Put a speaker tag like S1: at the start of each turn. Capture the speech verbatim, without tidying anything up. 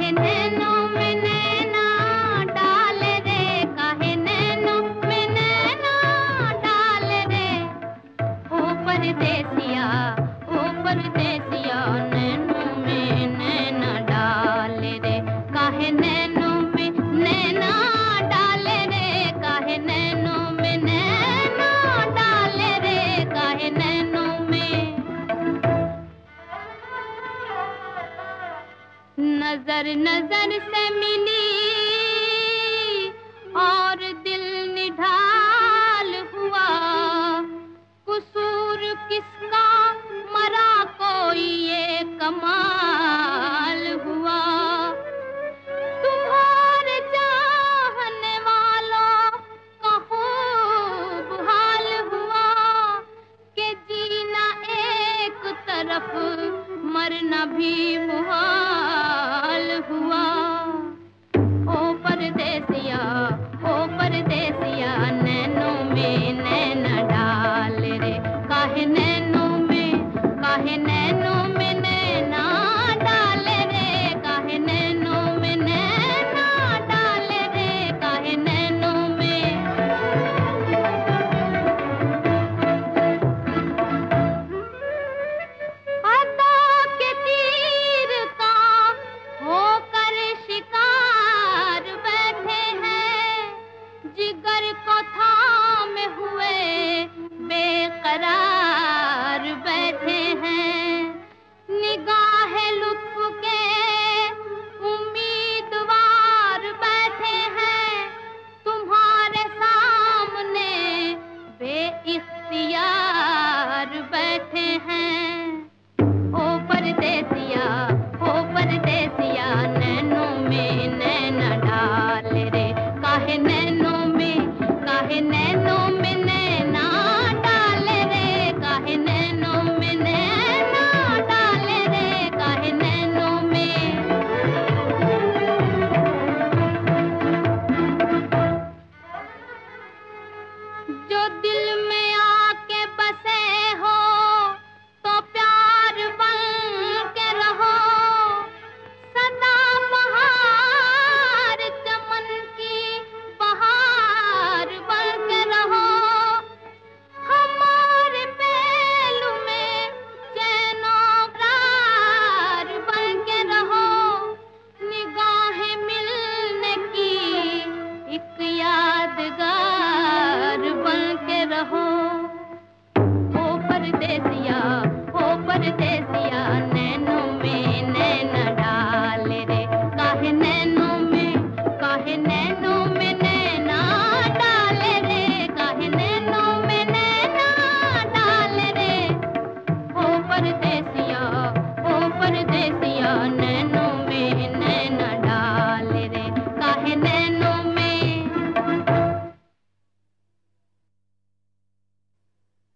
S1: काहे नैनों में नैना डाले रे, काहे नैनों में नैना डाले रे। ओ परदेसिया, ओ परदेसिया, नैनों में नैना डाले रे, काहे नैनों में नैना डाले रे, काहे नैनों में नैना डाले रे, काहे नैनों में। नजर नजर से मिली और दिल निढाल हुआ, कसूर किसका मरा कोई ये कमाल हुआ। तुम्हारे चाहने वालों का खूब हाल हुआ, कि जीना एक तरफ मरना भी मुहाल हुआ। ओ परदेसिया, ओ परदेसिया, नैनों में नैना डाल रे, काहे नैनों में, काहे नैनों में नैना डाल रे, काहे नैनों में नैना डाल रे, काहे नैनों में। अदा के तीर का होकर शिकार बैठे हैं, जिगर को थामे हुए बेकरार बैठे हैं। निगाह लुत्फ के उम्मीदवार बैठे हैं, तुम्हारे सामने बेइख्तियार बैठे हैं। ओ परदेसिया, ओ परदेसिया, नैनों में नैना डाल रे, काहे नैनों में, काहे नैनों में नैना डाल रे, काहे नैनों में नैना डाल रे, काहे नैनों में। जो दिल में आके बसे हो तो प्यार बन के रहो, सदा बहार चमन की बहार बन के रहो। हमारे पहलू में चैनो करार बन के रहो, निगाहें मिलने की एक यादगार बन के रहो। ओ परदेसिया, ओ परदेसिया, नैनों में नैना डाल रे, काहे नैनों में, काहे नैनों में नैना डाल रे, काहे नैनों में नैना डाल रे। ओ परदेसिया, ओ परदेसिया, नैनों